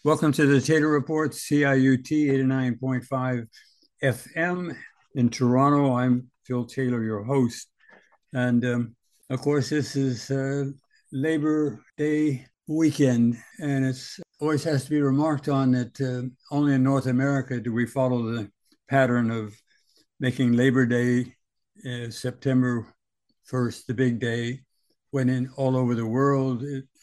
Welcome to the Taylor Report, CIUT 89.5 FM in Toronto. I'm Phil Taylor, your host. And of course, this is Labor Day weekend, and it's always has to be remarked on that only in North America do we follow the pattern of making Labor Day September 1st, the big day, when in all over the world,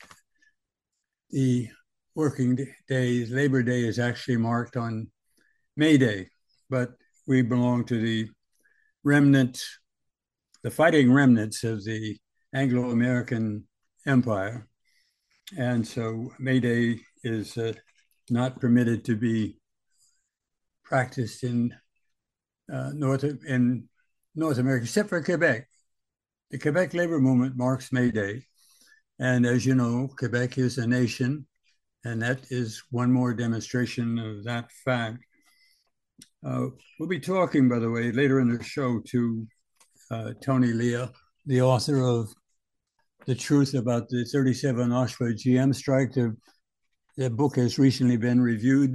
the working days, Labor Day is actually marked on May Day, but we belong to the remnants, the fighting remnants of the Anglo-American Empire. And so May Day is not permitted to be practiced in North America, except for Quebec. The Quebec labor movement marks May Day. And as you know, Quebec is a nation, and that is one more demonstration of that fact. We'll be talking, by the way, later in the show to Tony Lea, the author of The Truth About the 37 Oshawa GM Strike. The book has recently been reviewed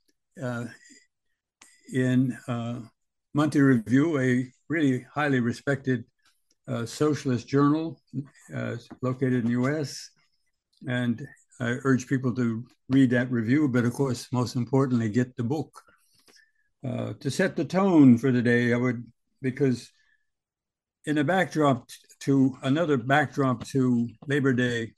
in Monthly Review, a really highly respected socialist journal located in the U.S., and I urge people to read that review, but of course, most importantly, get the book. To set the tone for the day, because in a backdrop to another backdrop to Labor Day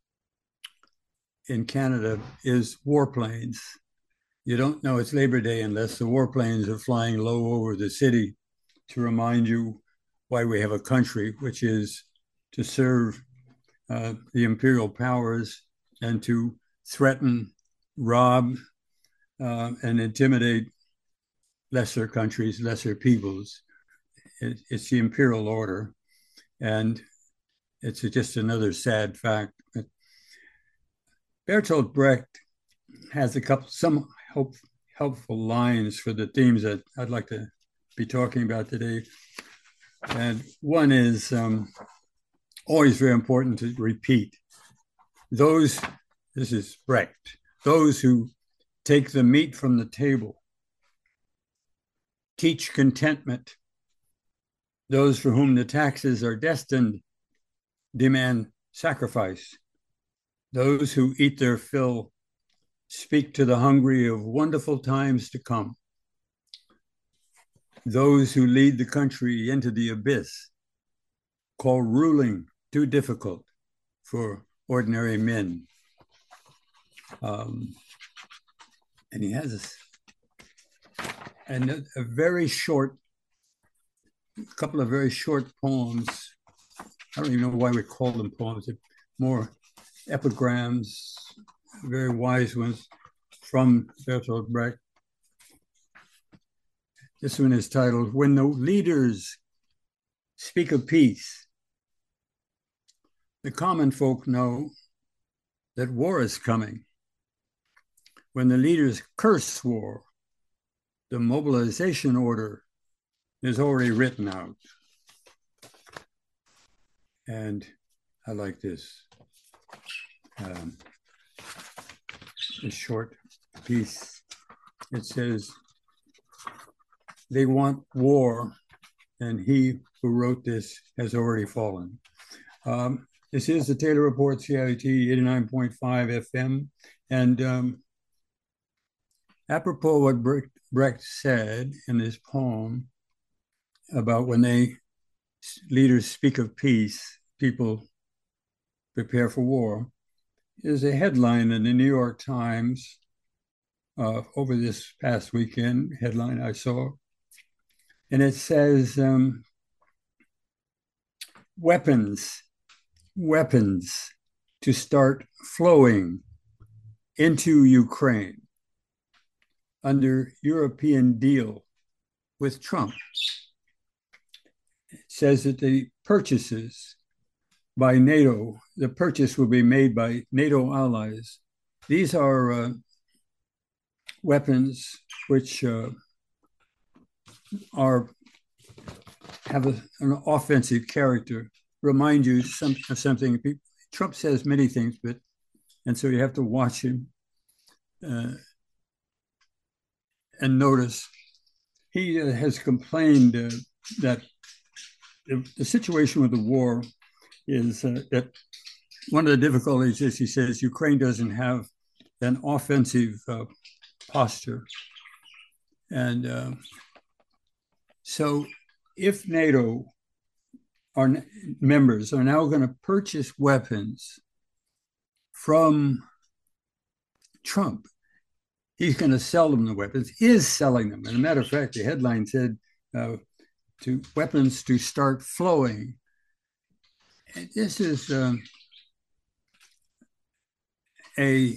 in Canada is warplanes. You don't know it's Labor Day unless the warplanes are flying low over the city to remind you why we have a country, which is to serve the imperial powers and to threaten, rob, and intimidate lesser countries, lesser peoples. It's the imperial order, and it's just another sad fact. Bertolt Brecht has some helpful lines for the themes that I'd like to be talking about today. And one is always very important to repeat. This is Brecht, those who take the meat from the table, teach contentment. Those for whom the taxes are destined demand sacrifice. Those who eat their fill speak to the hungry of wonderful times to come. Those who lead the country into the abyss call ruling too difficult for ordinary men. And he has a couple of very short poems. I don't even know why we call them poems. They're more epigrams, very wise ones from Bertolt Brecht. This one is titled, When the Leaders Speak of Peace. The common folk know that war is coming. When the leaders curse war, the mobilization order is already written out. And I like this short piece. It says, they want war, and he who wrote this has already fallen. This is the Taylor Report, CIUT 89.5 FM. And apropos what Brecht said in this poem about when leaders speak of peace, people prepare for war, is a headline in the New York Times over this past weekend, headline I saw. And it says, weapons to start flowing into Ukraine under European deal with Trump. It says that the purchases by NATO, the purchase will be made by NATO allies. These are weapons which have an offensive character. Remind you of something. Trump says many things, and so you have to watch him. uh, and notice. He has complained that the situation with the war is that one of the difficulties is, he says, Ukraine doesn't have an offensive posture. And so if NATO members are now going to purchase weapons from Trump, he's going to sell them the weapons, is selling them. And a matter of fact, the headline said to weapons to start flowing. And this is a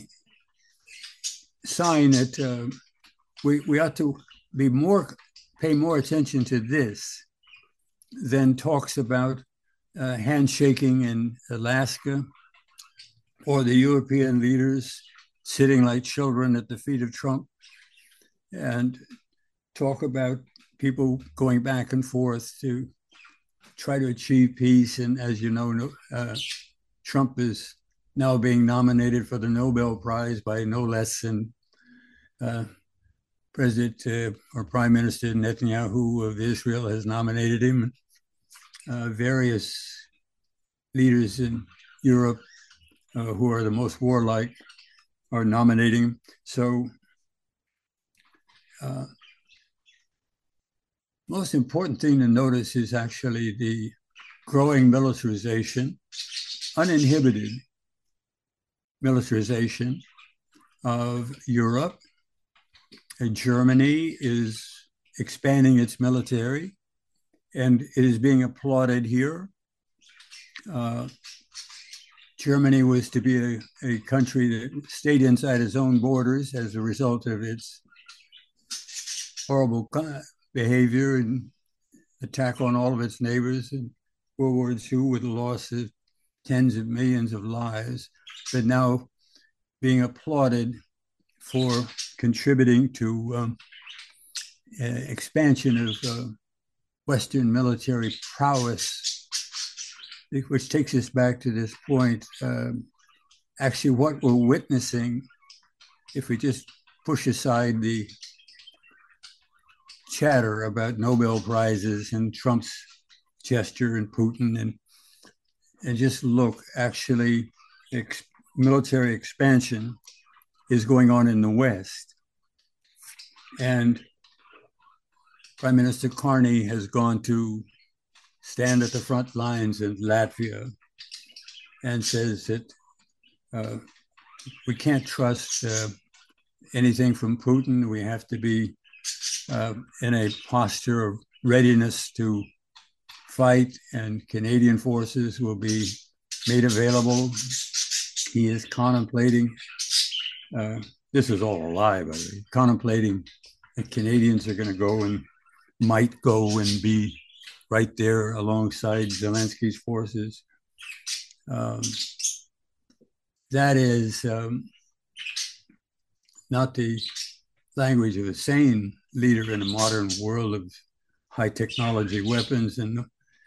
sign that we ought to pay more attention to this than talks about handshaking in Alaska, or the European leaders sitting like children at the feet of Trump, and talk about people going back and forth to try to achieve peace. And as you know, Trump is now being nominated for the Nobel Prize by no less than President or Prime Minister Netanyahu of Israel has nominated him. Various leaders in Europe who are the most warlike are nominating him. So most important thing to notice is actually the growing militarization, uninhibited militarization of Europe. And Germany is expanding its military, and it is being applauded here. Germany was to be a country that stayed inside its own borders as a result of its horrible behavior and attack on all of its neighbors in World War II, with the loss of tens of millions of lives, but now being applauded for contributing to expansion of Western military prowess, which takes us back to this point. Actually, what we're witnessing, if we just push aside the chatter about Nobel Prizes and Trump's gesture and Putin, and just look, actually, military expansion is going on in the West. And Prime Minister Carney has gone to stand at the front lines in Latvia and says that we can't trust anything from Putin. We have to be in a posture of readiness to fight, and Canadian forces will be made available. He is contemplating, this is all a lie, by the way, contemplating that Canadians are going to go and might go and be right there alongside Zelensky's forces. That is not the language of a sane leader in a modern world of high technology weapons. And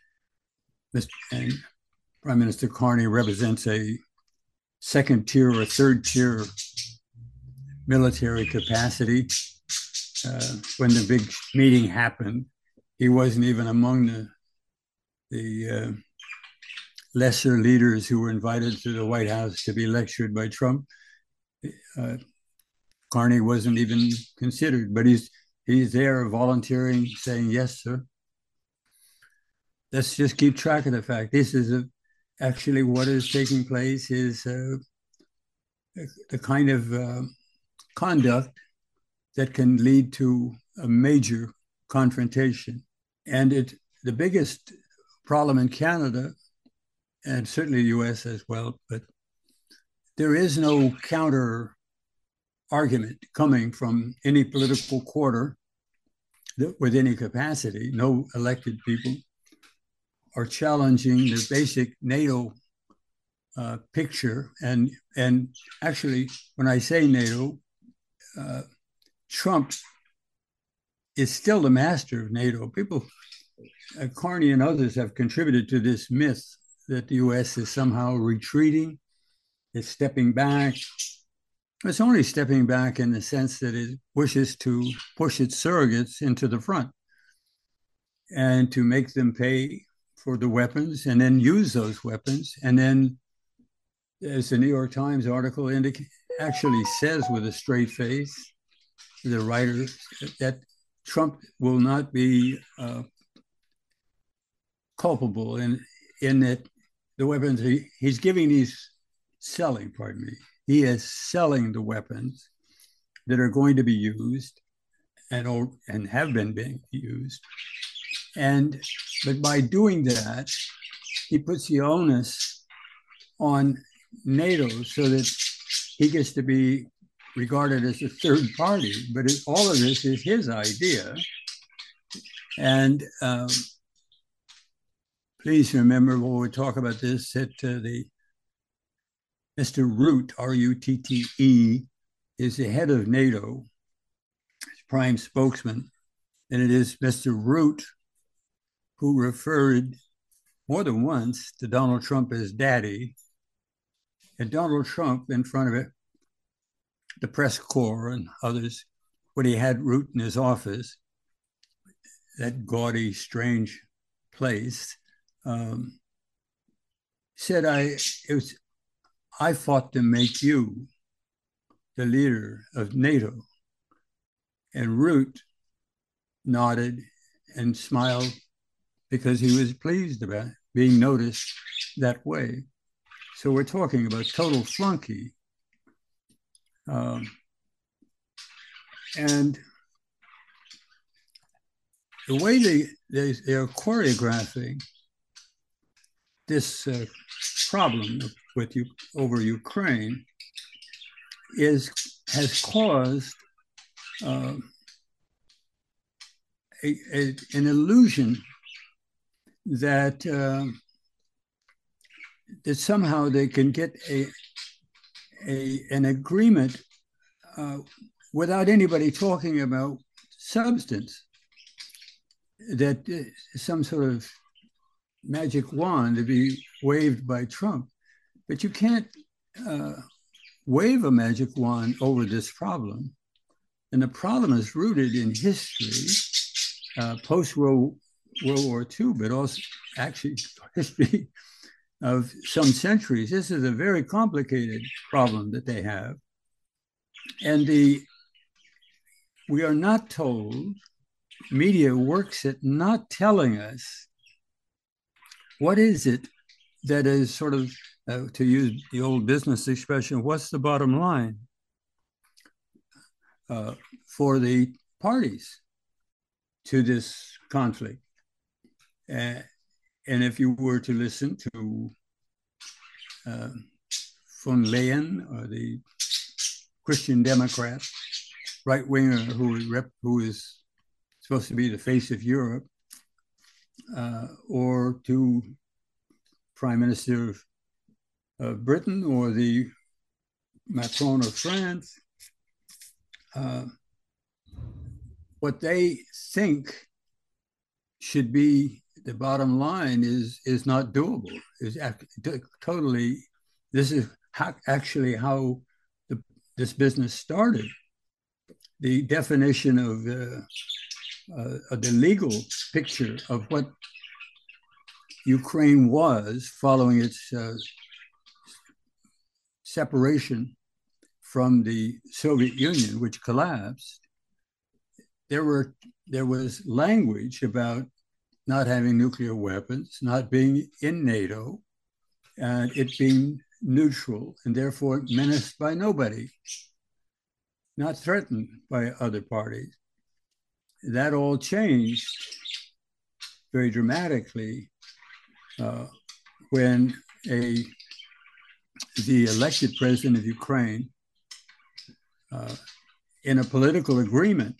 Prime Minister Carney represents a second tier or third tier military capacity. When the big meeting happened, he wasn't even among the lesser leaders who were invited to the White House to be lectured by Trump. Carney wasn't even considered, but he's there volunteering, saying, yes, sir. Let's just keep track of the fact. This is actually what is taking place is the kind of conduct that can lead to a major confrontation. And the biggest problem in Canada, and certainly the US as well, but there is no counter argument coming from any political quarter with any capacity. No elected people are challenging the basic NATO picture. And actually, when I say NATO, Trump is still the master of NATO. People, Carney and others have contributed to this myth that the US is somehow retreating, it's stepping back. It's only stepping back in the sense that it wishes to push its surrogates into the front and to make them pay for the weapons and then use those weapons. And then, as the New York Times article actually says with a straight face, the writer, that Trump will not be culpable in that the weapons he's giving these selling, pardon me, he is selling the weapons that are going to be used and have been being used. And but by doing that, he puts the onus on NATO so that he gets to be regarded as a third party. But all of this is his idea. And please remember when we talk about this that the Mr. Rutte, R-U-T-T-E, is the head of NATO, prime spokesman, and it is Mr. Rutte who referred more than once to Donald Trump as daddy, and Donald Trump in front of it, the press corps and others, when he had Rutte in his office, that gaudy, strange place, said, I fought to make you the leader of NATO. And Rutte nodded and smiled because he was pleased about being noticed that way. So we're talking about total flunky. And the way they are choreographing this problem with over Ukraine has caused an illusion that that somehow they can get an agreement without anybody talking about substance. That some sort of magic wand to be waved by Trump, but you can't wave a magic wand over this problem. And the problem is rooted in history, post-World War II, but also actually history of some centuries. This is a very complicated problem that they have. And we are not told, media works at not telling us what is it that is sort of, to use the old business expression, what's the bottom line for the parties to this conflict. And if you were to listen to von Leyen, or the Christian Democrat right winger who is supposed to be the face of Europe, or to Prime Minister of Britain, or the Macron of France, what they think should be the bottom line is not doable. Is totally. This is actually how this business started. The definition of the legal picture of what Ukraine was following its separation from the Soviet Union, which collapsed. There was language about not having nuclear weapons, not being in NATO, and it being neutral and therefore menaced by nobody, not threatened by other parties. That all changed very dramatically when the elected president of Ukraine, in a political agreement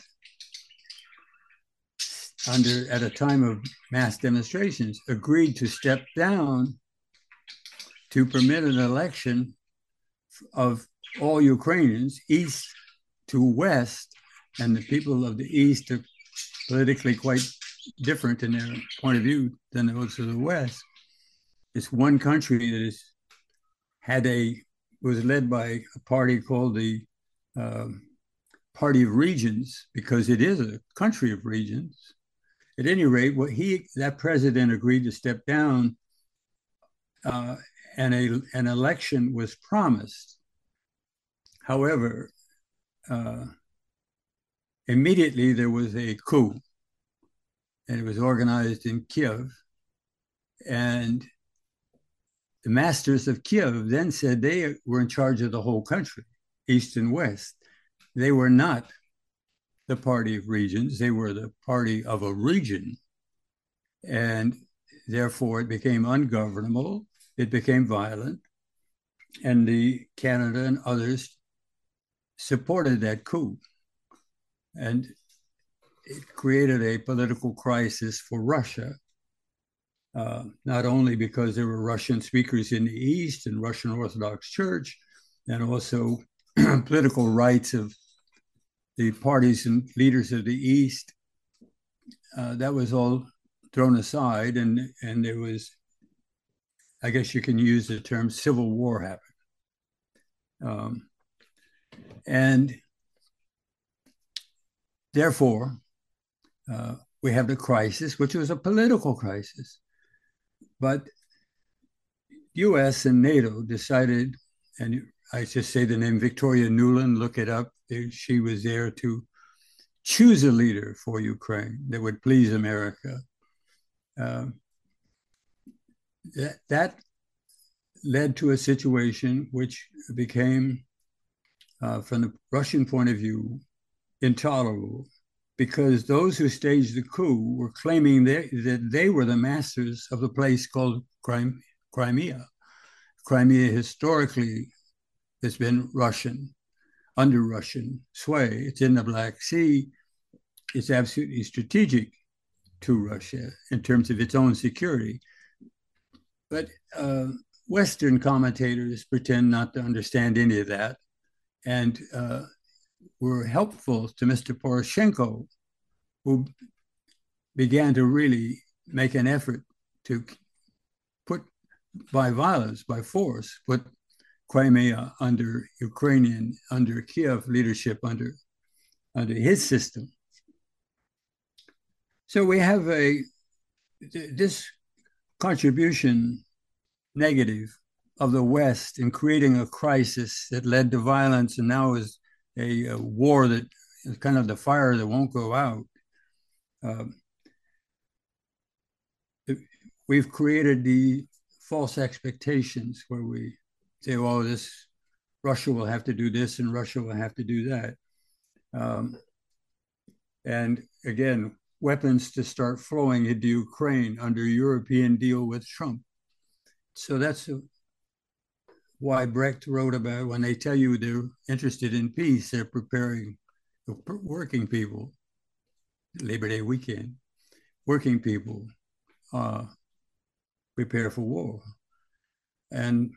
at a time of mass demonstrations, agreed to step down to permit an election of all Ukrainians, east to west, and the people of the east are politically quite different in their point of view than those of the west. It's one country that has had a was led by a party called the uh, Party of Regions, because it is a country of regions. At any rate, that president agreed to step down, uh, and an election was promised. However, uh, immediately there was a coup, and it was organized in Kiev. And the masters of Kiev then said they were in charge of the whole country, East and West. They were not the party of regions, they were the party of a region. And therefore, it became ungovernable, it became violent, and the Canada and others supported that coup. And it created a political crisis for Russia, not only because there were Russian speakers in the East and Russian Orthodox Church, and also political rights of the parties and leaders of the East. That was all thrown aside, and there was, I guess you can use the term, civil war happened. And therefore, we have the crisis, which was a political crisis. But US and NATO decided, and I just say the name Victoria Nuland, look it up. She was there to choose a leader for Ukraine that would please America. That led to a situation which became, from the Russian point of view, intolerable, because those who staged the coup were claiming that they were the masters of the place called Crimea. Crimea historically has been Russian, under Russian sway. It's in the Black Sea. It's absolutely strategic to Russia in terms of its own security. But Western commentators pretend not to understand any of that, and were helpful to Mr. Poroshenko, who began to really make an effort to put, by violence, by force, put Crimea under Kiev leadership, under his system. So we have this contribution, negative, of the West in creating a crisis that led to violence, and now is a war that is kind of the fire that won't go out. We've created the false expectations where we say, "Oh, Russia will have to do this and Russia will have to do that," and again, weapons to start flowing into Ukraine under European deal with Trump. So that's why Brecht wrote about, when they tell you they're interested in peace, they're preparing working people, Labor Day weekend, working people prepare for war. And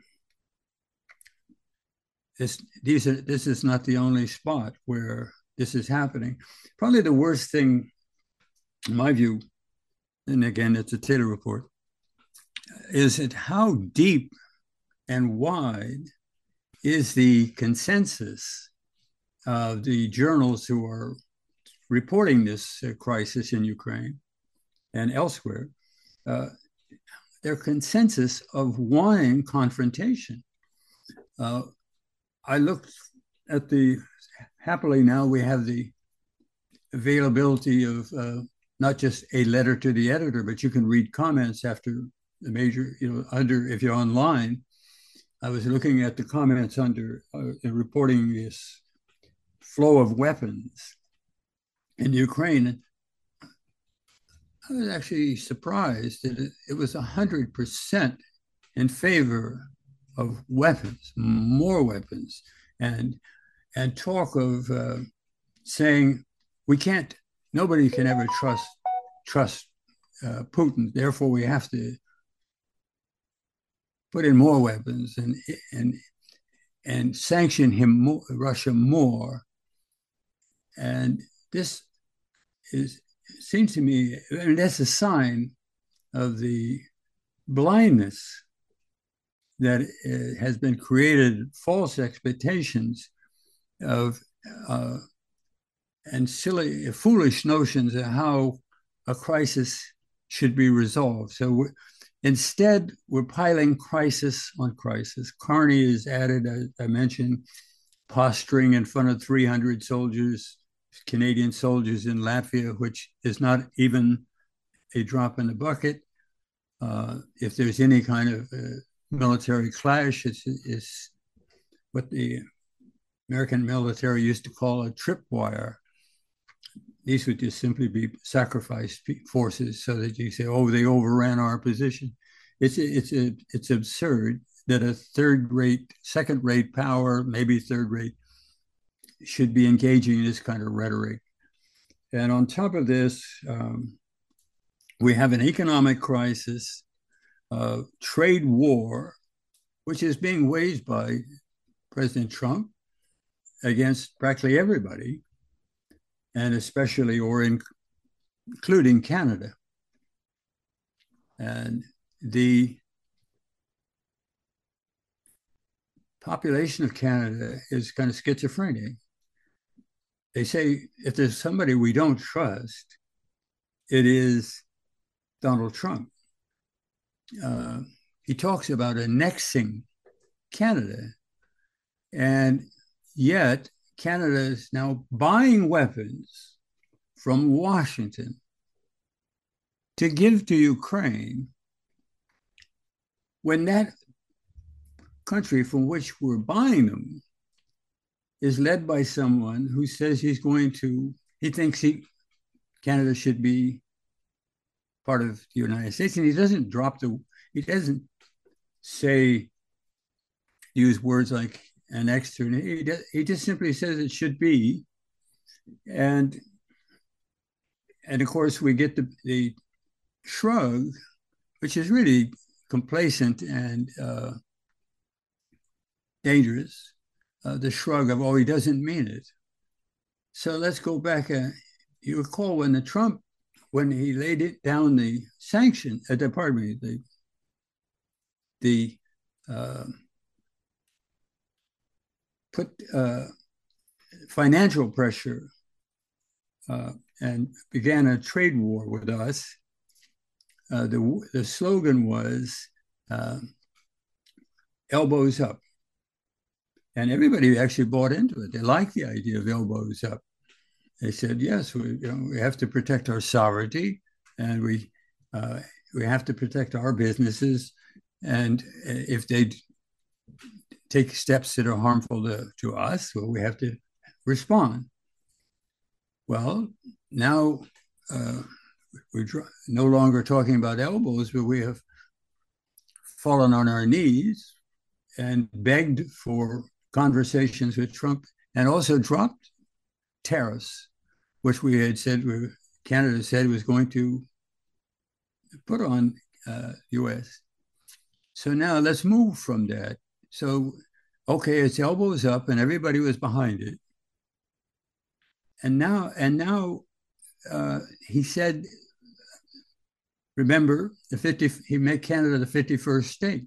this is not the only spot where this is happening. Probably the worst thing, in my view, and again, it's a Taylor report, is that how deep and wide is the consensus of the journals who are reporting this crisis in Ukraine and elsewhere, their consensus of wanting confrontation. I looked at happily now we have the availability of not just a letter to the editor, but you can read comments after the major, if you're online. I was looking at the comments under reporting this flow of weapons in Ukraine. I was actually surprised that it was 100% in favor of weapons, more weapons, and talk of saying nobody can ever trust Putin. Therefore, we have to put in more weapons and sanction Russia more. And this seems to me, that's a sign of the blindness that has been created false expectations of and silly, foolish notions of how a crisis should be resolved. So instead, we're piling crisis on crisis. Carney is added, as I mentioned, posturing in front of 300 soldiers, Canadian soldiers in Latvia, which is not even a drop in the bucket. If there's any kind of military clash, it's what the American military used to call a tripwire. These would just simply be sacrifice forces so that you say, oh, they overran our position. It's absurd that a third-rate, second-rate power, maybe third-rate, should be engaging in this kind of rhetoric. And on top of this, we have an economic crisis, trade war, which is being waged by President Trump against practically everybody, and especially or including Canada. And the population of Canada is kind of schizophrenic. They say if there's somebody we don't trust, it is Donald Trump. He talks about annexing Canada, and yet Canada is now buying weapons from Washington to give to Ukraine when that country from which we're buying them is led by someone who says he thinks Canada should be part of the United States. And he doesn't use words like annexed, or he just simply says it should be. And of course, we get the shrug, which is really complacent and dangerous. The shrug of, oh, he doesn't mean it. So let's go back. You recall when he laid it down the sanction, put financial pressure and began a trade war with us. The slogan was elbows up. And everybody actually bought into it. They liked the idea of elbows up. They said, yes, we have to protect our sovereignty, and we have to protect our businesses. And if they take steps that are harmful to us, well, we have to respond. Well, now we're no longer talking about elbows, but we have fallen on our knees and begged for conversations with Trump, and also dropped tariffs, which we had said Canada said was going to put on U.S. So now let's move from that. So, okay, it's elbows up, and everybody was behind it. And now he said, remember, he made Canada the 51st state.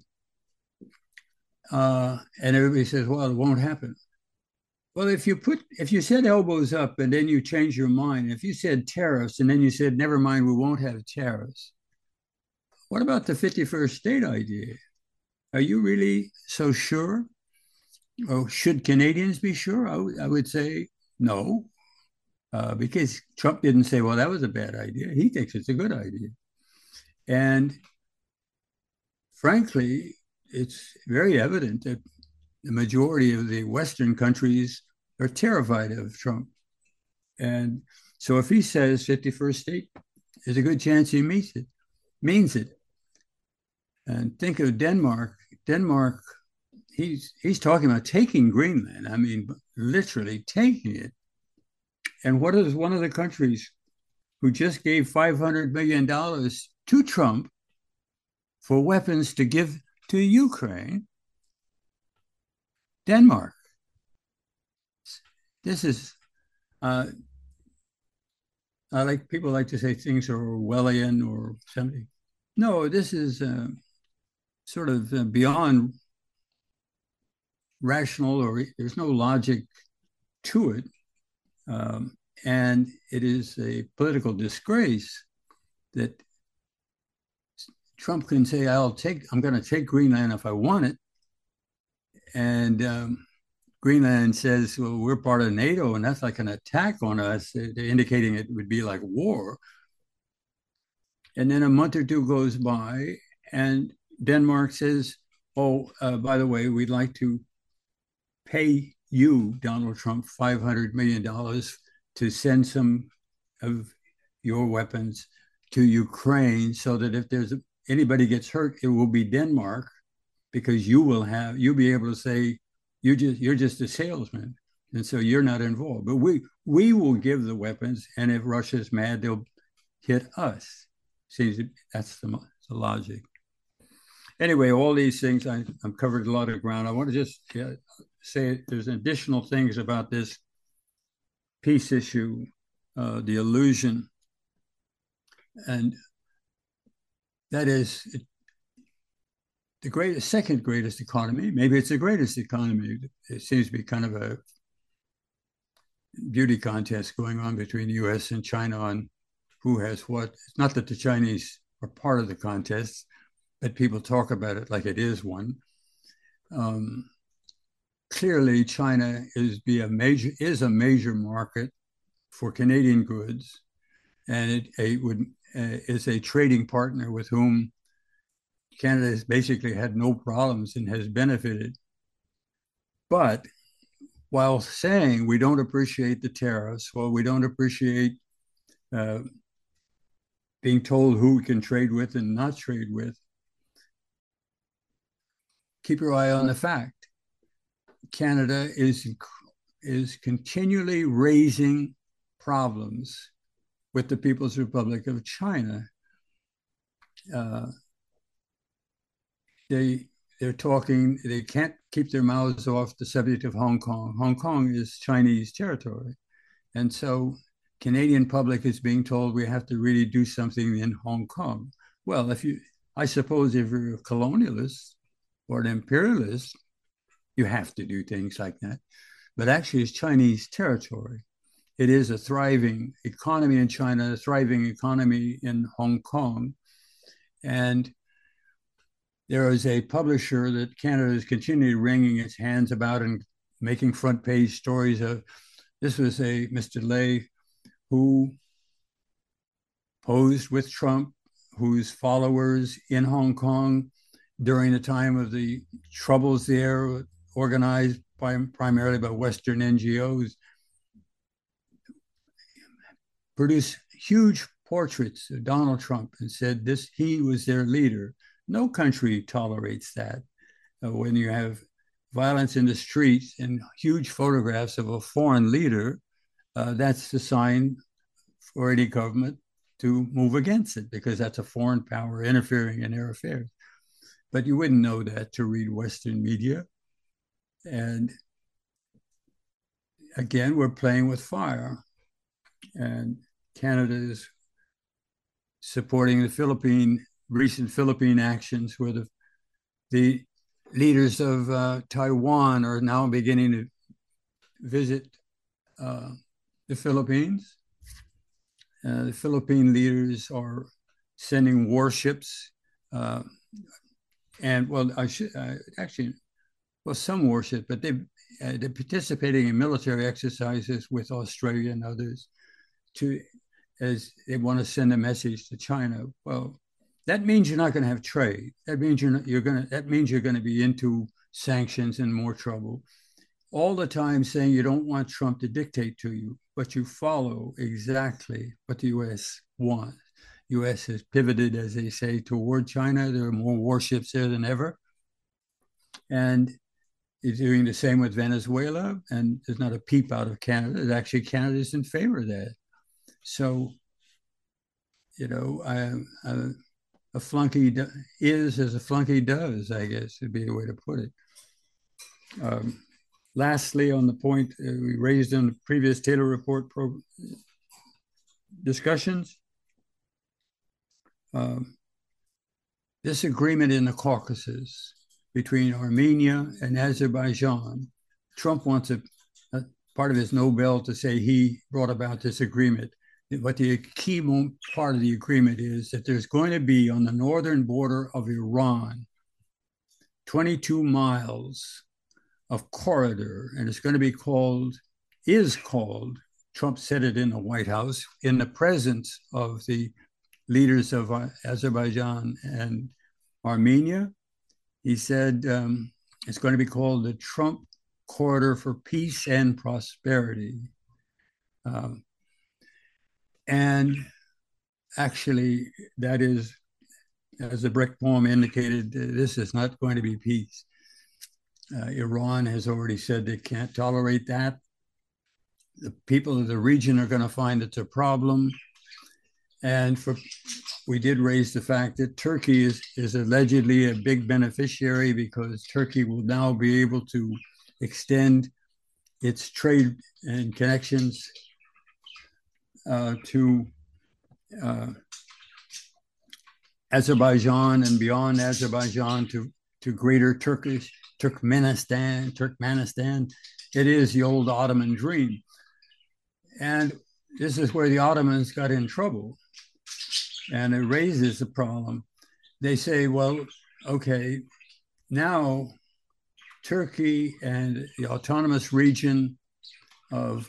And everybody says, well, it won't happen. Well, if you said elbows up and then you change your mind, if you said tariffs and then you said, never mind, we won't have tariffs, what about the 51st state idea? Are you really so sure? Or should Canadians be sure? I would say no, because Trump didn't say, well, that was a bad idea. He thinks it's a good idea. And frankly, it's very evident that the majority of the Western countries are terrified of Trump. And so if he says 51st state, there's a good chance he means it. And think of Denmark. Denmark, he's talking about taking Greenland. I mean, literally taking it. And what is one of the countries who just gave $500 million to Trump for weapons to give to Ukraine? Denmark. This is, people like to say things are Orwellian or something. No, this is sort of beyond rational or there's no logic to it. And it is a political disgrace that Trump can say, I'm going to take Greenland if I want it. And Greenland says, well, we're part of NATO, and that's like an attack on us, indicating it would be like war. And then a month or two goes by, and Denmark says, oh, by the way, we'd like to pay you, Donald Trump, $500 million to send some of your weapons to Ukraine so that if anybody gets hurt, it will be Denmark, because you'll be able to say you're just a salesman, and so you're not involved. But we will give the weapons, and if Russia's mad, they'll hit us. See, that's the logic. Anyway, all these things, I've covered a lot of ground. I want to just say there's additional things about this peace issue, the illusion, and that is the second greatest economy. Maybe it's the greatest economy. It seems to be kind of a beauty contest going on between the U.S. and China on who has what. It's not that the Chinese are part of the contest, but people talk about it like it is one. Clearly, China is a major market for Canadian goods, and it is a trading partner with whom Canada has basically had no problems and has benefited. But while saying we don't appreciate the tariffs, well, we don't appreciate being told who we can trade with and not trade with, keep your eye on the fact. Canada is continually raising problems with the People's Republic of China. They're talking, they can't keep their mouths off the subject of Hong Kong. Hong Kong is Chinese territory. And so Canadian public is being told we have to really do something in Hong Kong. Well, I suppose if you're a colonialist or an imperialist, you have to do things like that. But actually, it's Chinese territory. It is a thriving economy in China, a thriving economy in Hong Kong. And there is a publisher that Canada is continually wringing its hands about and making front page stories of. This was a Mr. Lay who posed with Trump, whose followers in Hong Kong during the time of the troubles there, organized primarily by Western NGOs, produced huge portraits of Donald Trump and said he was their leader. No country tolerates that. When you have violence in the streets and huge photographs of a foreign leader, that's the sign for any government to move against it, because that's a foreign power interfering in their affairs. But you wouldn't know that to read Western media. And again, we're playing with fire. And Canada is supporting the recent Philippine actions, where the leaders of Taiwan are now beginning to visit the Philippines. The Philippine leaders are sending warships, and well, some warships, but they're participating in military exercises with Australia and others as they want to send a message to China. Well, that means you're not going to have trade. That means you're going to be into sanctions and more trouble. All the time saying you don't want Trump to dictate to you, but you follow exactly what the U.S. wants. U.S. has pivoted, as they say, toward China. There are more warships there than ever. And it's doing the same with Venezuela, and there's not a peep out of Canada. Actually, Canada is in favor of that. So, a flunky is as a flunky does, I guess, would be the way to put it. Lastly, on the point we raised in the previous Taylor Report discussions, this agreement in the Caucasus between Armenia and Azerbaijan. Trump wants a part of his Nobel to say he brought about this agreement. But the key part of the agreement is that there's going to be on the northern border of Iran 22 miles of corridor, and it's going to be called, Trump said it in the White House, in the presence of the leaders of Azerbaijan and Armenia. He said it's going to be called the Trump Corridor for Peace and Prosperity. And actually, that is, as the Brecht poem indicated, this is not going to be peace. Iran has already said they can't tolerate that. The people of the region are going to find it's a problem. And we did raise the fact that Turkey is allegedly a big beneficiary, because Turkey will now be able to extend its trade and connections to Azerbaijan and beyond Azerbaijan to greater Turkmenistan. It is the old Ottoman dream. And this is where the Ottomans got in trouble. And it raises the problem. They say, well, okay, now Turkey and the autonomous region of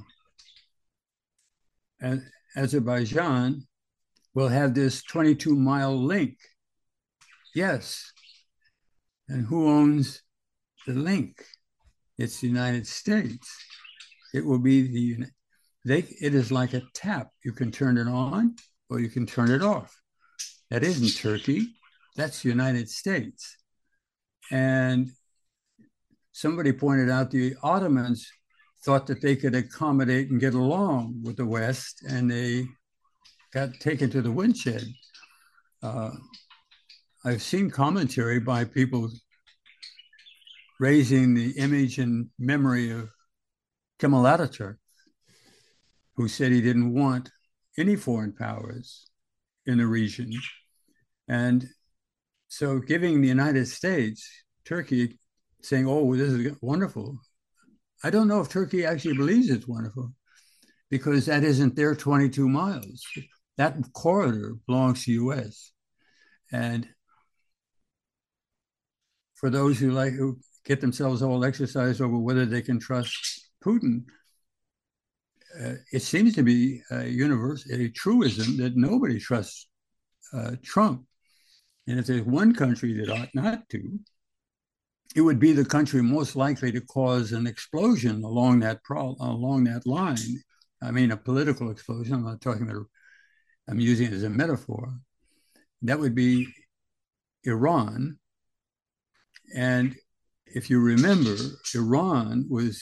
Azerbaijan will have this 22-mile link. Yes. And who owns the link? It's the United States. It will be it is like a tap. You can turn it on or you can turn it off. That isn't Turkey. That's the United States. And somebody pointed out the Ottomans thought that they could accommodate and get along with the West, and they got taken to the woodshed. I've seen commentary by people raising the image and memory of Kemal Ataturk, who said he didn't want any foreign powers in the region. And so giving the United States, Turkey, saying, oh, this is wonderful. I don't know if Turkey actually believes it's wonderful, because that isn't their 22 miles. That corridor belongs to the US. And for those who get themselves all exercised over whether they can trust Putin, it seems to be a truism that nobody trusts Trump. And if there's one country that ought not to, it would be the country most likely to cause an explosion along that line. I mean, a political explosion. I'm not talking about, I'm using it as a metaphor. That would be Iran. And if you remember, Iran was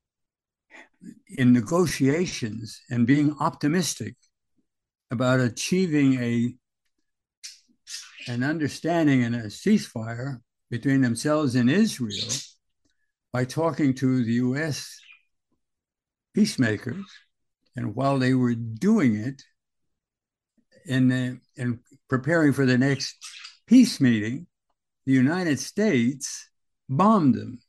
in negotiations and being optimistic about achieving an understanding and a ceasefire between themselves and Israel by talking to the US peacemakers. And while they were doing it and preparing for the next peace meeting, the United States bombed them.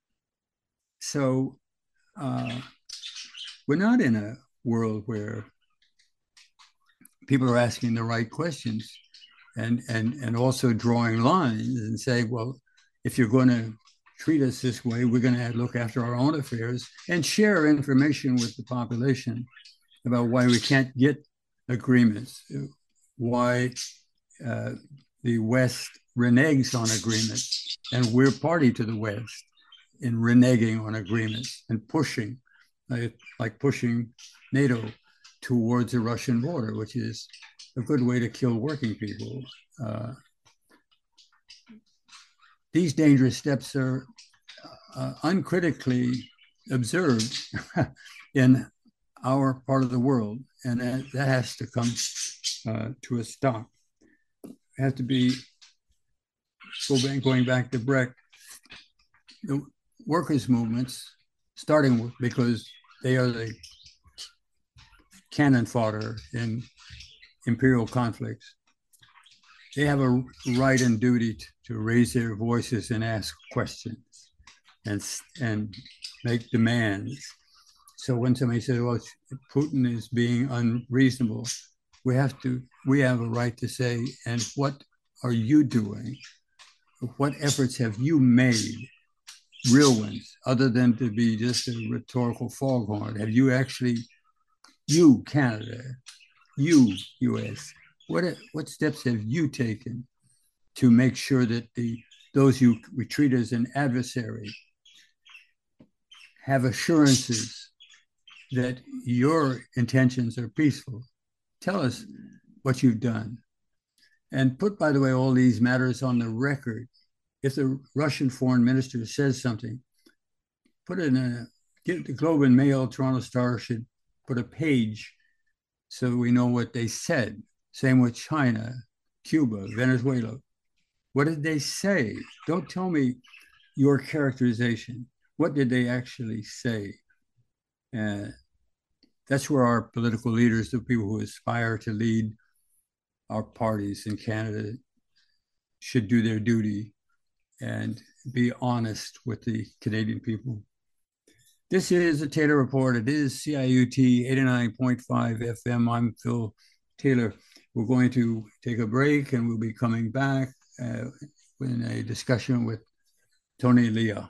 So we're not in a world where people are asking the right questions and also drawing lines and saying, well, if you're going to treat us this way, we're going to look after our own affairs and share information with the population about why we can't get agreements, why the West reneges on agreements, and we're party to the West in reneging on agreements and pushing, like pushing NATO towards the Russian border, which is a good way to kill working people. These dangerous steps are uncritically observed in our part of the world, and that has to come to a stop. It has to be, going back to Brecht, the workers' movements, starting because they are the cannon fodder in imperial conflicts, they have a right and duty to raise their voices and ask questions and make demands. So when somebody says, "Well, Putin is being unreasonable," we have a right to say, "And what are you doing? What efforts have you made, real ones, other than to be just a rhetorical foghorn? Have you actually, you Canada, you U.S., what steps have you taken to make sure that those we treat as an adversary have assurances that your intentions are peaceful? Tell us what you've done." And put, by the way, all these matters on the record. If the Russian foreign minister says something, put it get the Globe and Mail, Toronto Star should put a page so we know what they said. Same with China, Cuba, Venezuela. What did they say? Don't tell me your characterization. What did they actually say? That's where our political leaders, the people who aspire to lead our parties in Canada, should do their duty and be honest with the Canadian people. This is the Taylor Report. It is CIUT 89.5 FM. I'm Phil Taylor. We're going to take a break and we'll be coming back in a discussion with Tony Leah.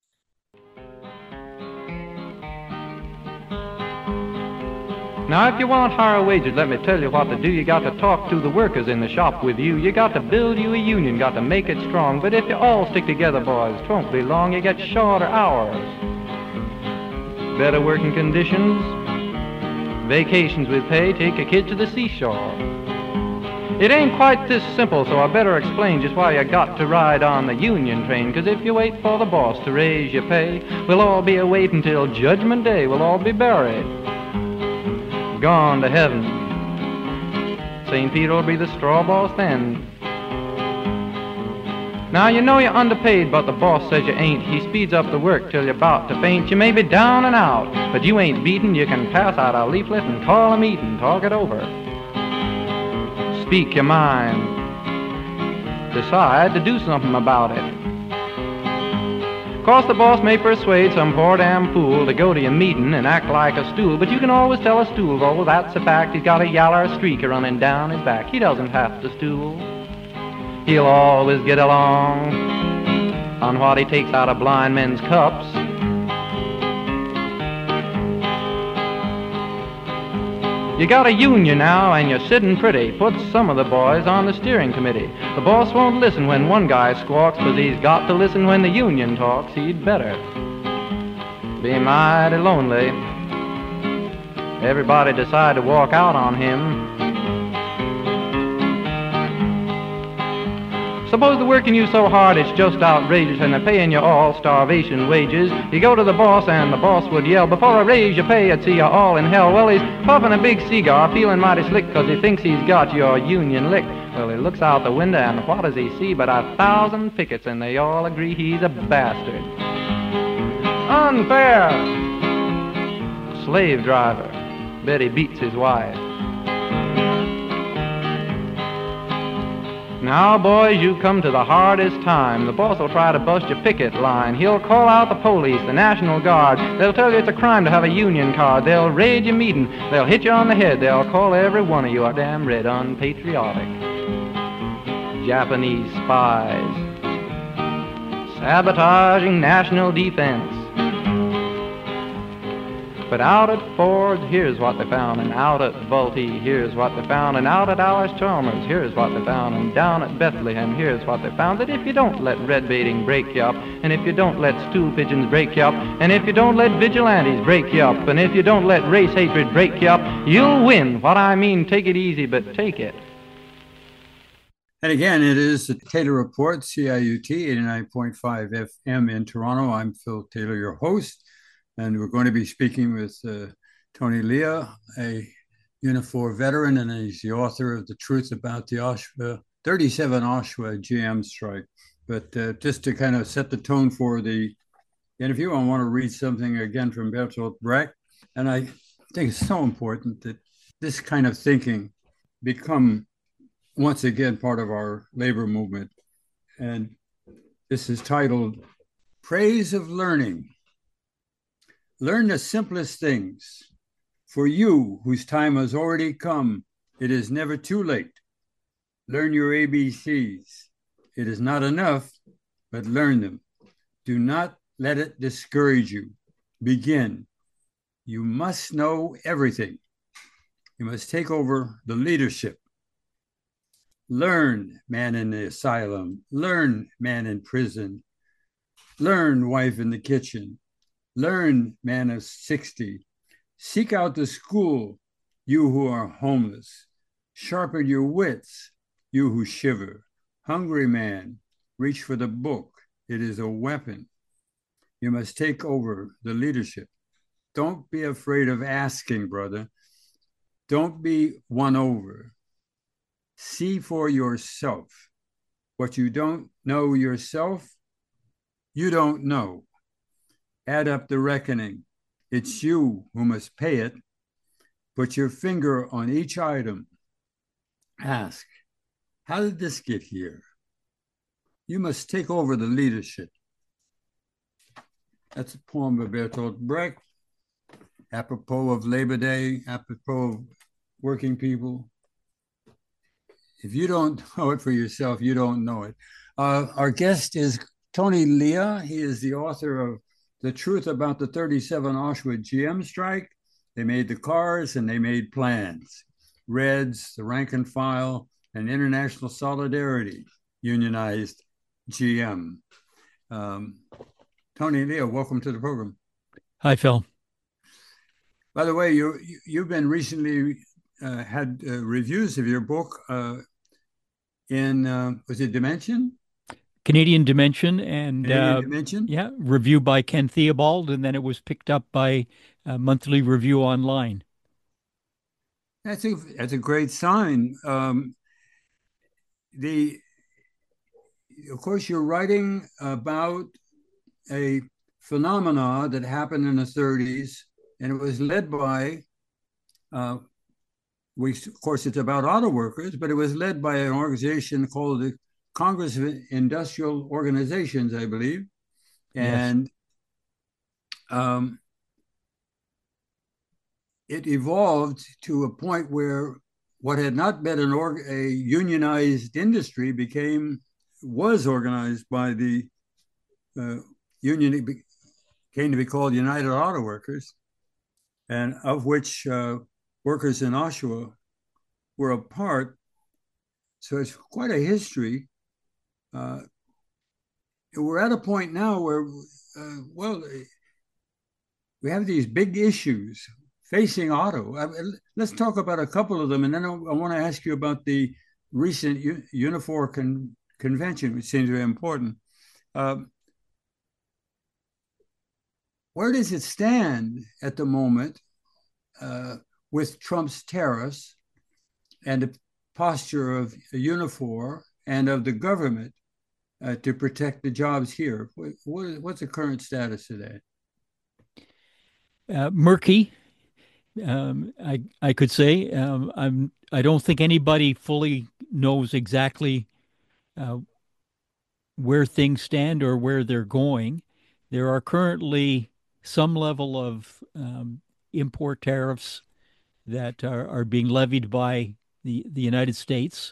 Now, if you want higher wages, let me tell you what to do. You got to talk to the workers in the shop with you. You got to build you a union, got to make it strong. But if you all stick together, boys, 'twon't be long. You get shorter hours, better working conditions, vacations with pay, take your kids to the seashore. It ain't quite this simple, so I better explain just why you got to ride on the union train. 'Cause if you wait for the boss to raise your pay, we'll all be a-waitin' till Judgment Day. We'll all be buried, gone to heaven. St. Peter will be the straw boss then. Now you know you're underpaid, but the boss says you ain't. He speeds up the work till you're about to faint. You may be down and out, but you ain't beaten. You can pass out a leaflet and call a meeting, talk it over, speak your mind, decide to do something about it. Of course, the boss may persuade some poor damn fool to go to your meeting and act like a stool, but you can always tell a stool, oh, that's a fact. He's got a yaller streak running down his back. He doesn't have to stool. He'll always get along on what he takes out of blind men's cups. You got a union now and you're sitting pretty. Put some of the boys on the steering committee. The boss won't listen when one guy squawks, but he's got to listen when the union talks. He'd better be mighty lonely. Everybody decide to walk out on him. Suppose they're working you so hard it's just outrageous, and they're paying you all starvation wages. You go to the boss and the boss would yell, "Before I raise your pay, I'd see you all in hell." Well, he's puffing a big cigar, feeling mighty slick, 'cause he thinks he's got your union licked. Well, he looks out the window and what does he see but 1,000 pickets, and they all agree he's a bastard. Unfair! Slave driver. Bet he beats his wife. Now, boys, you've come to the hardest time. The boss will try to bust your picket line. He'll call out the police, the National Guard. They'll tell you it's a crime to have a union card. They'll raid your meeting. They'll hit you on the head. They'll call every one of you a damn red unpatriotic. Japanese spies sabotaging national defense. But out at Ford's, here's what they found, and out at Vultee, here's what they found, and out at Allis-Chalmers, here's what they found, and down at Bethlehem, here's what they found. That if you don't let red baiting break you up, and if you don't let stool pigeons break you up, and if you don't let vigilantes break you up, and if you don't let race hatred break you up, you'll win. What I mean, take it easy, but take it. And again, it is the Taylor Report, CIUT 89.5 FM in Toronto. I'm Phil Taylor, your host. And we're going to be speaking with Tony Leah, a Unifor veteran, and he's the author of The Truth About the Oshawa, 37 Oshawa GM Strike. But just to kind of set the tone for the interview, I want to read something again from Bertolt Brecht. And I think it's so important that this kind of thinking become once again part of our labor movement. And this is titled Praise of Learning. Learn the simplest things. For you, whose time has already come, it is never too late. Learn your ABCs. It is not enough, but learn them. Do not let it discourage you. Begin. You must know everything. You must take over the leadership. Learn, man in the asylum. Learn, man in prison. Learn, wife in the kitchen. Learn, man of 60. Seek out the school, you who are homeless. Sharpen your wits, you who shiver. Hungry man, reach for the book. It is a weapon. You must take over the leadership. Don't be afraid of asking, brother. Don't be won over. See for yourself. What you don't know yourself, you don't know. Add up the reckoning. It's you who must pay it. Put your finger on each item. Ask, how did this get here? You must take over the leadership. That's a poem by Bertolt Brecht, apropos of Labor Day, apropos of working people. If you don't know it for yourself, you don't know it. Our guest is Tony Lea. He is the author of The Truth About the 37 Auschwitz GM Strike. They made the cars and they made plans. Reds, the rank and file, and international solidarity unionized GM. Tony Lea, welcome to the program. Hi, Phil. By the way, you've been recently had reviews of your book in was it Dimension? Canadian Dimension, and Canadian Dimension? yeah, review by Ken Theobald, and then it was picked up by Monthly Review Online. That's a great sign. Of course, you're writing about a phenomena that happened in the 30s, and it was led by, of course, it's about auto workers, but it was led by an organization called the Congress of Industrial Organizations, I believe. And yes. It evolved to a point where what had not been a unionized industry was organized by the union. It came to be called United Auto Workers, and of which workers in Oshawa were a part. So it's quite a history. We're at a point now where, we have these big issues facing auto. Let's talk about a couple of them, and then I want to ask you about the recent Unifor convention, which seems very important. Where does it stand at the moment with Trump's tariffs and the posture of Unifor and of the government to protect the jobs here? What's the current status of that? Murky. I could say I don't think anybody fully knows exactly where things stand or where they're going. There are currently some level of import tariffs that are being levied by the United States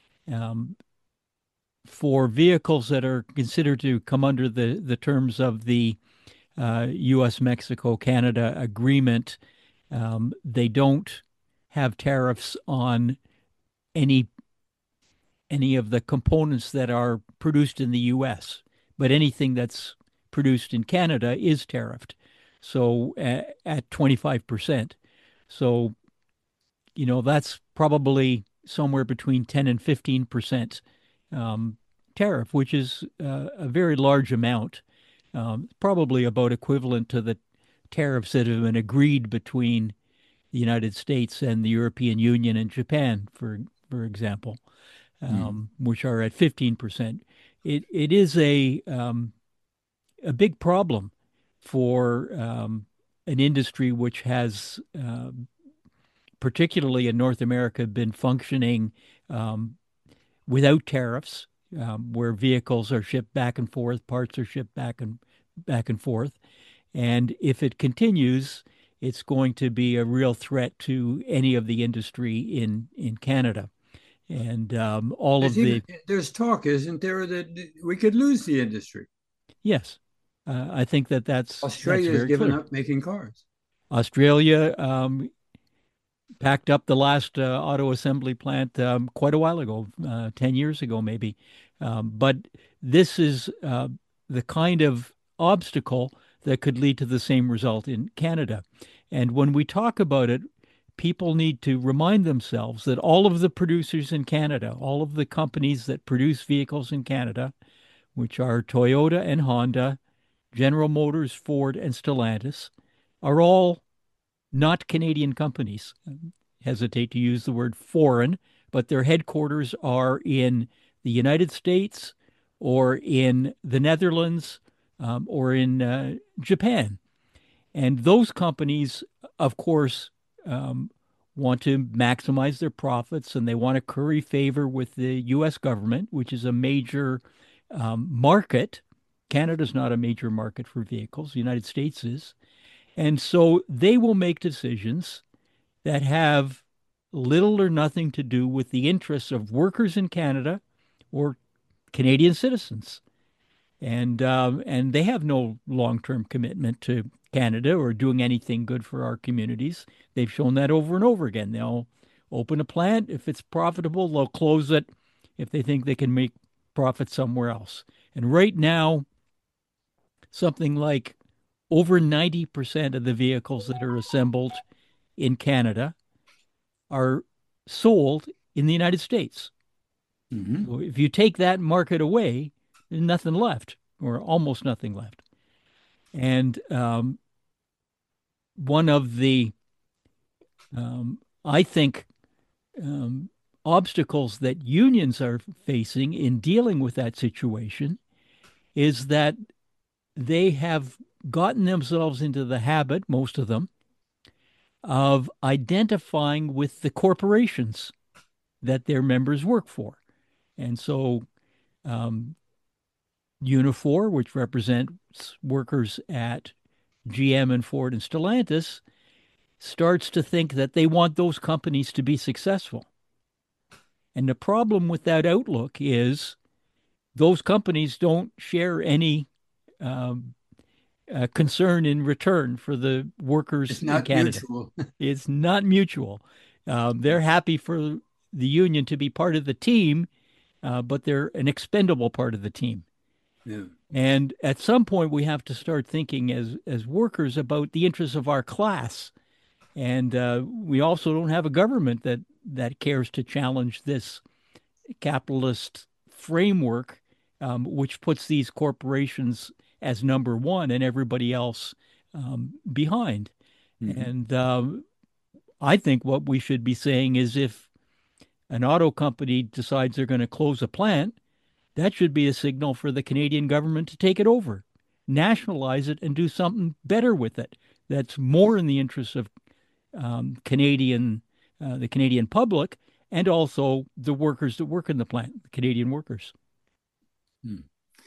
for vehicles that are considered to come under the terms of the U.S.-Mexico-Canada agreement. They don't have tariffs on any of the components that are produced in the U.S., but anything that's produced in Canada is tariffed, so at 25%. So, that's probably somewhere between 10 and 15% tariff, which is a very large amount, probably about equivalent to the tariffs that have been agreed between the United States and the European Union and Japan, for example, which are at 15%. It is a big problem for an industry which has, particularly in North America, been functioning without tariffs, where vehicles are shipped back and forth, parts are shipped back and forth. And if it continues, it's going to be a real threat to any of the industry in Canada. And all There's of the even there's talk, isn't there, that we could lose the industry. yes, I think that that's Australia's very given clear. up making cars. Australia packed up the last auto assembly plant quite a while ago, 10 years ago, maybe. But this is the kind of obstacle that could lead to the same result in Canada. And when we talk about it, people need to remind themselves that all of the producers in Canada, all of the companies that produce vehicles in Canada, which are Toyota and Honda, General Motors, Ford, and Stellantis, are all not Canadian companies. Hesitate to use the word foreign, but their headquarters are in the United States or in the Netherlands or in Japan. And those companies, of course, um, want to maximize their profits and they want to curry favor with the US government, which is a major market. Canada's not a major market for vehicles, the United States is. And so they will make decisions that have little or nothing to do with the interests of workers in Canada or Canadian citizens. And they have no long-term commitment to Canada or doing anything good for our communities. They've shown that over and over again. They'll open a plant if it's profitable, they'll close it if they think they can make profit somewhere else. And right now, something like over 90% of the vehicles that are assembled in Canada are sold in the United States. Mm-hmm. So if you take that market away, there's nothing left, or almost nothing left. And one of the, I think, um, obstacles that unions are facing in dealing with that situation is that they have gotten themselves into the habit, most of them, of identifying with the corporations that their members work for. And so um, Unifor, which represents workers at GM and Ford and Stellantis, starts to think that they want those companies to be successful. And the problem with that outlook is those companies don't share any um, concern in return for the workers It's in not Canada. mutual. It's not mutual. They're happy for the union to be part of the team, but they're an expendable part of the team. Yeah. And at some point, we have to start thinking as workers about the interests of our class. And we also don't have a government that cares to challenge this capitalist framework, which puts these corporations as number one and everybody else behind. Mm-hmm. And I think what we should be saying is if an auto company decides they're going to close a plant, that should be a signal for the Canadian government to take it over, nationalize it, and do something better with it that's more in the interests of the Canadian public, and also the workers that work in the plant, the Canadian workers. Hmm.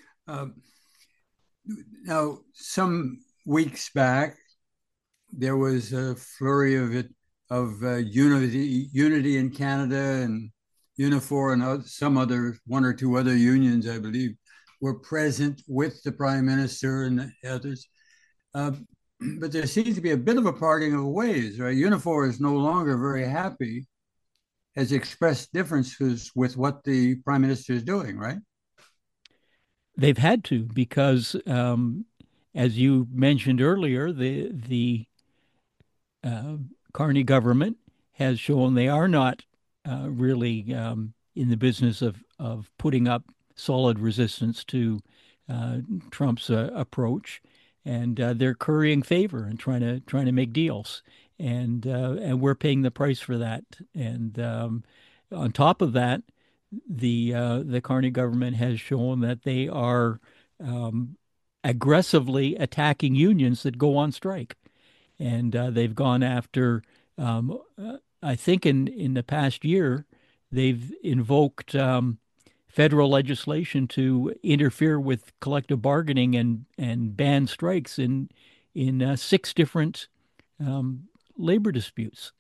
Now, some weeks back, there was a flurry of unity in Canada, and Unifor and some other one or two other unions, I believe, were present with the Prime Minister and the others. Uh, but there seems to be a bit of a parting of ways, right? Unifor is no longer very happy, has expressed differences with what the Prime Minister is doing, right? They've had to because, as you mentioned earlier, the uh, Carney government has shown they are not really in the business of putting up solid resistance to Trump's approach, and they're currying favor and trying to make deals, and we're paying the price for that. And on top of that, the Carney government has shown that they are aggressively attacking unions that go on strike, and they've gone after. I think in the past year, they've invoked federal legislation to interfere with collective bargaining and ban strikes in six different labor disputes,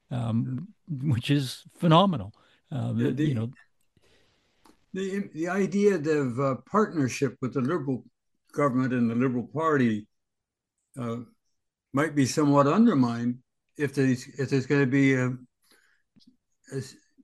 which is phenomenal. Yeah, You know, the idea of partnership with the Liberal government and the Liberal Party uh, might be somewhat undermined if there's going to be a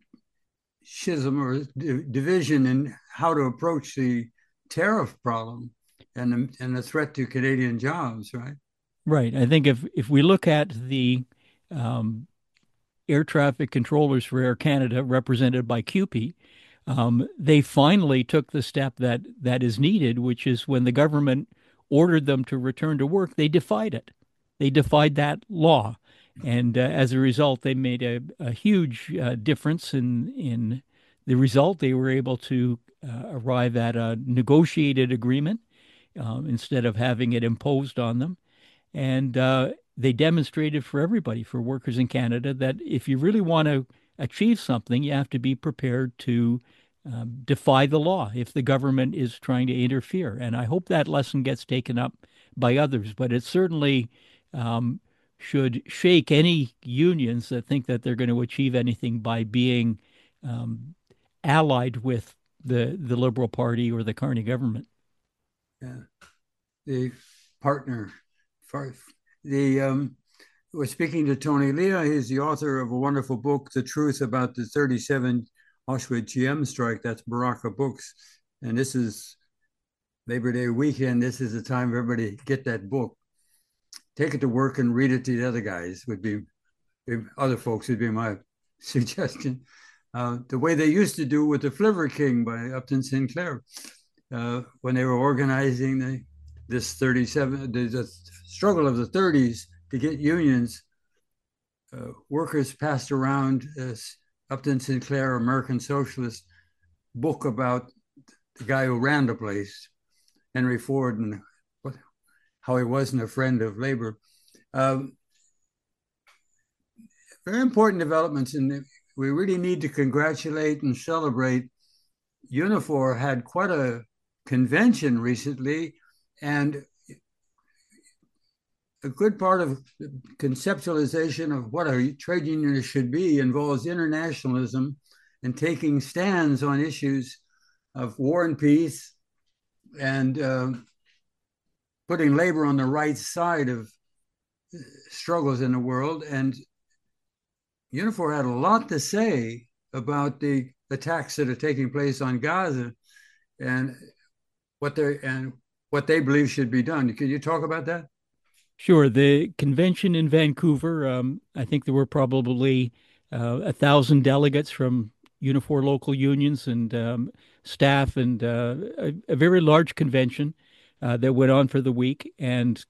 schism or division in how to approach the tariff problem and the threat to Canadian jobs, right? right. I think if we look at the um, air traffic controllers for Air Canada, represented by CUPE, they finally took the step that is needed, which is when the government ordered them to return to work, they defied it. They defied that law, and as a result, they made a huge difference in the result. They were able to arrive at a negotiated agreement instead of having it imposed on them. And they demonstrated for everybody, for workers in Canada, that if you really want to achieve something, you have to be prepared to defy the law if the government is trying to interfere. And I hope that lesson gets taken up by others, but it certainly um, should shake any unions that think that they're going to achieve anything by being um, allied with the Liberal Party or the Carney government. Yeah, the partner for the we're speaking to Tony Leah. He's the author of a wonderful book, The Truth About the 37 Auschwitz GM Strike. That's Baraka Books. And this is Labor Day weekend. This is the time for everybody to get that book. Take it to work and read it to the other guys, would be, other folks would be my suggestion. The way they used to do with the Flivver King by Upton Sinclair, when they were organizing this 37, the struggle of the 30s to get unions. Workers passed around this Upton Sinclair, American Socialist book about the guy who ran the place, Henry Ford, and how he wasn't a friend of labor. Very important developments, and we really need to congratulate and celebrate. Unifor had quite a convention recently, and a good part of conceptualization of what a trade union should be involves internationalism and taking stands on issues of war and peace and putting labor on the right side of struggles in the world. And Unifor had a lot to say about the attacks that are taking place on Gaza and what they believe should be done. Can you talk about that? Sure. The convention in Vancouver, I think there were probably 1,000 delegates from Unifor local unions and staff, and a very large convention that went on for the week. And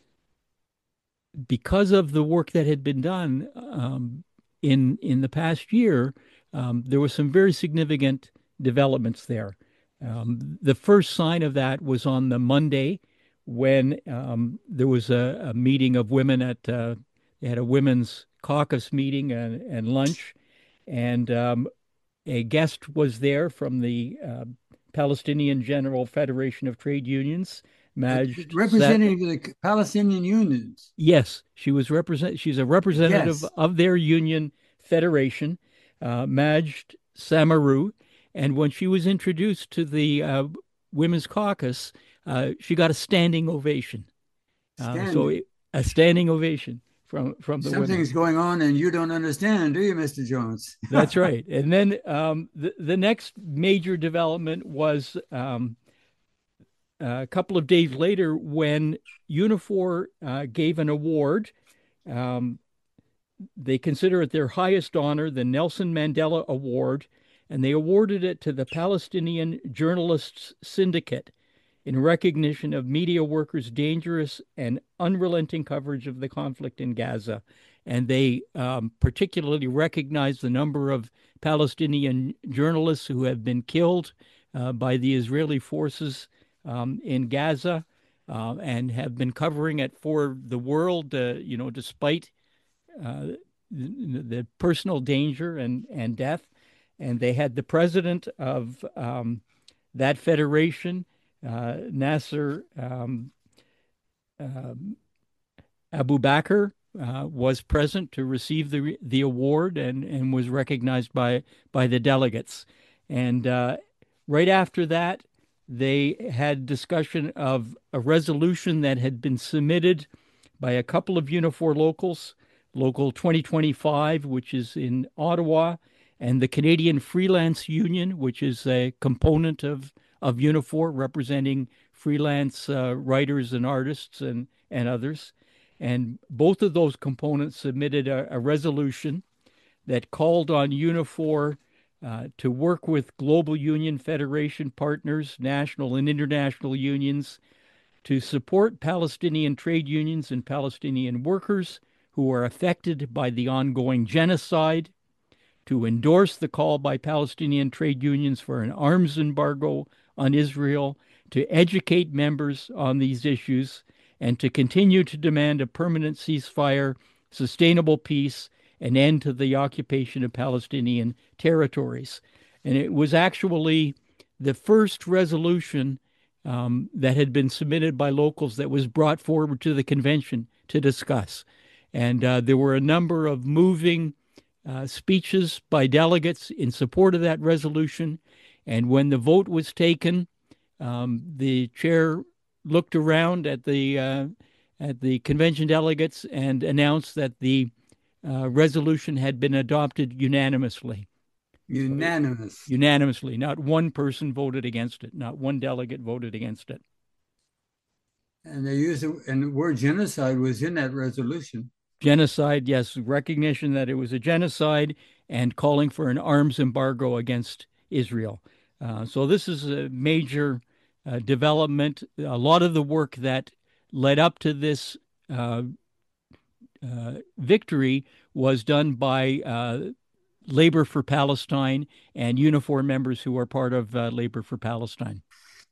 because of the work that had been done in the past year, there were some very significant developments there. The first sign of that was on the Monday when there was a meeting of women they had a women's caucus meeting and lunch, and a guest was there from the Palestinian General Federation of Trade Unions, Majd representing the Palestinian unions. Yes, she's a representative Yes. of their union federation, Majd Samaru. And when she was introduced to the Women's Caucus, she got a standing ovation. A standing ovation from the women. Something's going on and you don't understand, do you, Mr. Jones? That's right. And then the next major development was a couple of days later when Unifor gave an award. They consider it their highest honor, the Nelson Mandela Award, and they awarded it to the Palestinian Journalists Syndicate in recognition of media workers' dangerous and unrelenting coverage of the conflict in Gaza. And they particularly recognized the number of Palestinian journalists who have been killed by the Israeli forces in Gaza and have been covering it for the world, despite the personal danger and death. and they had the president of that federation, Nasser Abu Bakr, was present to receive the award and was recognized by the delegates. And right after that, they had discussion of a resolution that had been submitted by a couple of Unifor locals, Local 2025, which is in Ottawa, and the Canadian Freelance Union, which is a component of Unifor, representing freelance writers and artists and others. And both of those components submitted a resolution that called on Unifor to work with global union federation partners, national and international unions, to support Palestinian trade unions and Palestinian workers who are affected by the ongoing genocide, to endorse the call by Palestinian trade unions for an arms embargo on Israel, to educate members on these issues, and to continue to demand a permanent ceasefire, sustainable peace, an end to the occupation of Palestinian territories. And it was actually the first resolution that had been submitted by locals that was brought forward to the convention to discuss. And there were a number of moving speeches by delegates in support of that resolution. And when the vote was taken, the chair looked around at the convention delegates and announced that the resolution had been adopted unanimously. Unanimously. Not one person voted against it. Not one delegate voted against it. And they used it, and the word genocide was in that resolution. Genocide, yes, recognition that it was a genocide and calling for an arms embargo against Israel. So this is a major development. A lot of the work that led up to this victory was done by Labor for Palestine and Unifor members who are part of Labor for Palestine.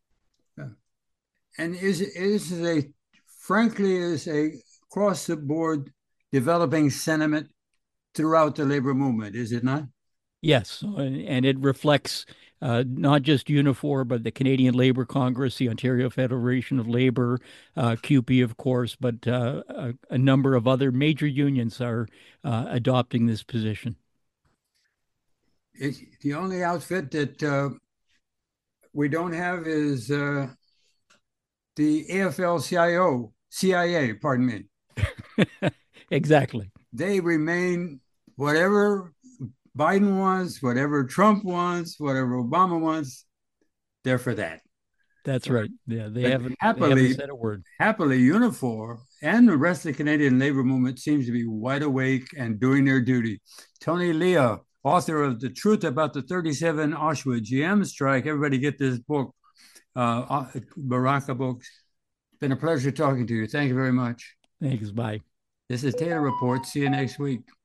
And frankly, is a across the board developing sentiment throughout the labor movement, is it not? Yes, and it reflects not just Unifor, but the Canadian Labour Congress, the Ontario Federation of Labour, CUPE, of course, but a number of other major unions are adopting this position. The only outfit that we don't have is the AFL-CIA, pardon me. Exactly. They remain whatever Biden wants, whatever Trump wants, whatever Obama wants, they're for that. That's right. Yeah, they haven't said a word. Happily, Unifor and the rest of the Canadian labor movement seems to be wide awake and doing their duty. Tony Lea, author of The Truth About the 37 Oshawa GM Strike. Everybody get this book, Baraka Books. It's been a pleasure talking to you. Thank you very much. Thanks. Bye. This is Taylor Report. See you next week.